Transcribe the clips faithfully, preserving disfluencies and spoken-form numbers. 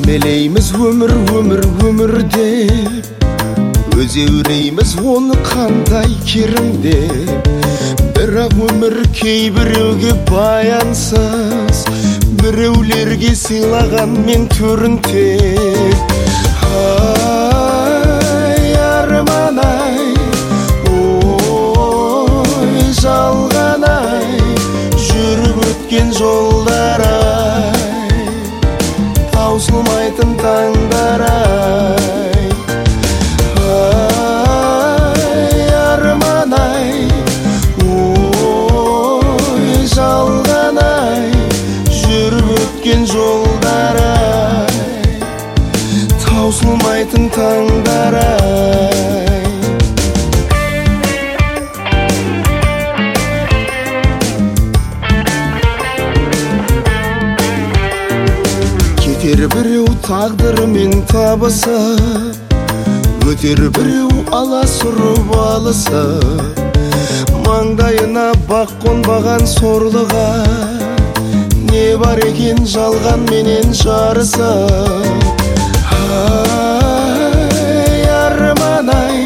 Кимелейміз өмір, өмір, өмір деп өзеурейміз оны қандай керімде. Бірақ өмір кейбіреуге баянсыз, біреулерге сыйлаған мен төрін тек. Ай, арман-ай, ой, жалған-ай, жүріп өткен жолдар-ай, таусылмайтын таңдар-ай. Ай, арман-ай, ой, жалған-ай, жүріп өткен жолдар-ай, таусылмайтын таңдар-ай. Кетер біреу тағдырымен табысып, өтер біреу аласұрып алысып, маңдайына бақ қонбаған сорлыға не бар екен жалған менен жарысып. Ай, арман-ай,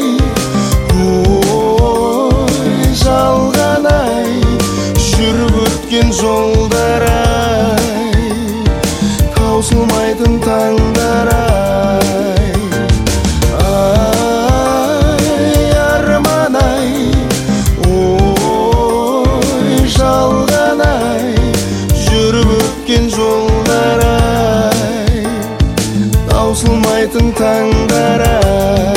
ой, жалған-ай, жүріп өткен жолдар-ай, таусылмайтын таңдар-ай. Ай, арман-ай, ой, жалған-ай, жүріп өткен жолдар-ай, таусылмайтын таңдар-ай.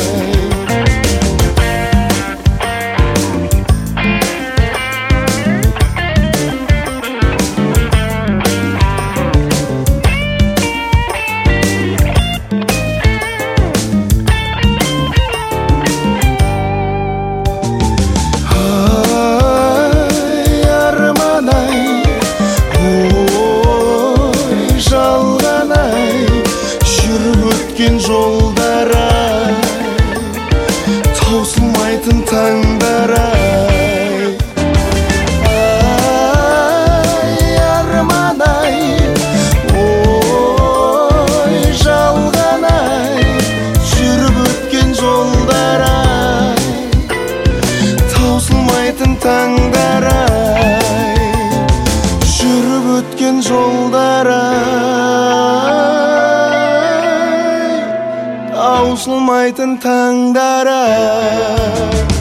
Өткен жолдар-ай, таусылмайтын таңдар-ай. Ай, арман-ай, ой, жалған-ай, жүріп өткен жолдар-ай, таусылмайтын таңдар-ай, жүріп өткен жолдар-ай, таусылмайтын таңдар-ай.